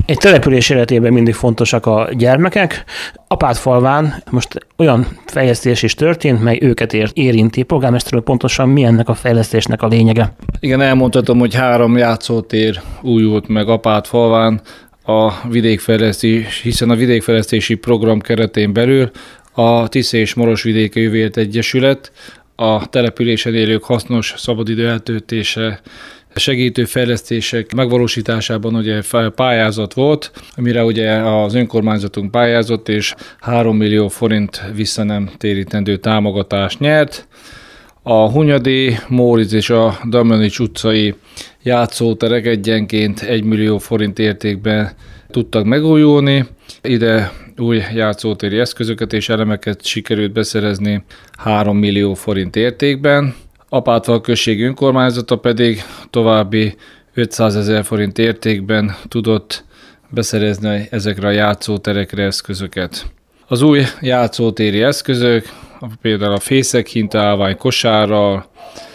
Egy település életében mindig fontosak a gyermekek. Apátfalván most olyan fejlesztés is történt, mely őket érinti. Polgármester úr, pontosan mi ennek a fejlesztésnek a lényege? Igen, elmondhatom, hogy 3 játszótér újult meg Apátfalván a vidékfejlesztés, hiszen a vidékfejlesztési program keretén belül a Tisza és Marosvidéki Jövőért Egyesület a településen élők hasznos szabadidő eltöltése segítő fejlesztések megvalósításában ugye pályázat volt, amire ugye az önkormányzatunk pályázott, és 3 millió forint vissza nem térítendő támogatást nyert. A Hunyadi, Móricz és a Damjanics utcai játszóterek egyenként 1 millió forint értékben tudtak megújulni. Ide új játszótéri eszközöket és elemeket sikerült beszerezni 3 millió forint értékben. Apátfal község önkormányzata pedig további 500 000 forint értékben tudott beszerezni ezekre a játszóterekre eszközöket. Az új játszótéri eszközök, például a fészekhintaállvány kosárral,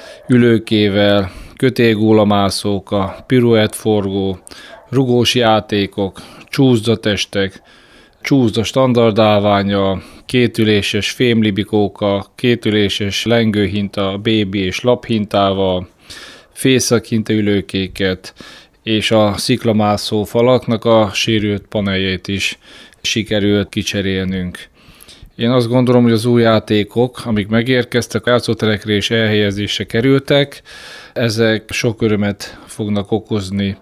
ülőkével, kötélgólamászók, a piruettforgó, rugós játékok, csúszdatestek, csúszda standardállványa, kétüléses fémlibikóka, kétüléses lengőhinta, bébi és laphintával, fészekhinta ülőkéket, és a sziklamászó falaknak a sérült paneljét is sikerült kicserélnünk. Én azt gondolom, hogy az új játékok, amik megérkeztek, a játszóterekre és elhelyezésre kerültek, ezek sok örömet fognak okozni,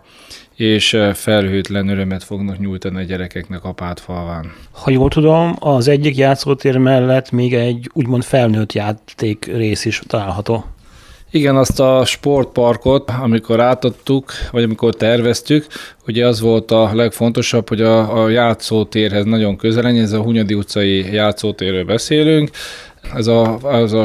és felhőtlen örömet fognak nyújtani a gyerekeknek Apátfalván. Ha jól tudom, az egyik játszótér mellett még egy úgymond felnőtt játék rész is található. Igen, azt a sportparkot, amikor átadtuk, vagy amikor terveztük, ugye az volt a legfontosabb, hogy a játszótérhez nagyon közel legyen, ez a Hunyadi utcai játszótérről beszélünk. Ez a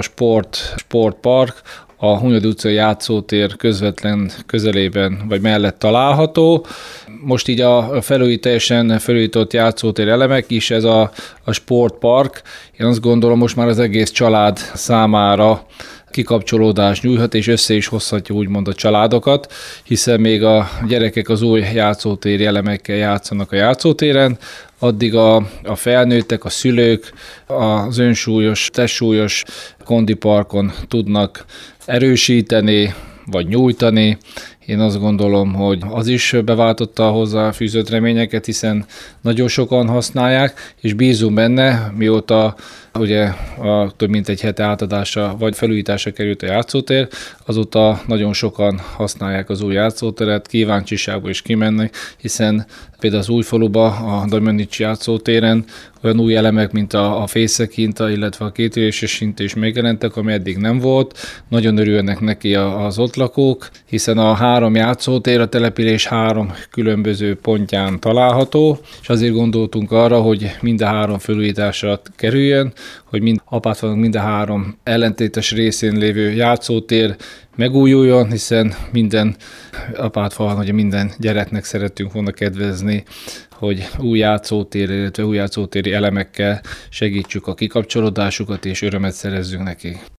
sportpark a Hunyadi utcai játszótér közvetlen közelében vagy mellett található. Most így a teljesen felújított játszótér elemek is, ez a sportpark, én azt gondolom most már az egész család számára kikapcsolódást nyújthat, és össze is hozhatja úgymond a családokat, hiszen még a gyerekek az új játszótéri elemekkel játszanak a játszótéren, addig a felnőttek, a szülők az önsúlyos, testsúlyos kondiparkon tudnak erősíteni, vagy nyújtani. Én azt gondolom, hogy az is beváltotta a hozzáfűzött reményeket, hiszen nagyon sokan használják, és bízunk benne, mióta ugye több mint egy hete átadásra vagy felújításra került a játszótér, azóta nagyon sokan használják az új játszóteret, kíváncsiságból is kimennek, hiszen például az Újfaluba, a Damjanics játszótéren olyan új elemek, mint a fészekhinta, illetve a kétüléses hinta is megjelentek, ami eddig nem volt. Nagyon örülnek neki az ott lakók, hiszen a 3 játszótér a település 3 különböző pontján található, és azért gondoltunk arra, hogy mind a 3 felújításra kerüljön, hogy Apátfalván mind a 3 ellentétes részén lévő játszótér megújuljon, hiszen minden Apátfalván, hogy minden gyereknek szerettünk volna kedvezni, hogy új játszótér, illetve új játszótéri elemekkel segítsük a kikapcsolódásukat, és örömet szerezzünk nekik.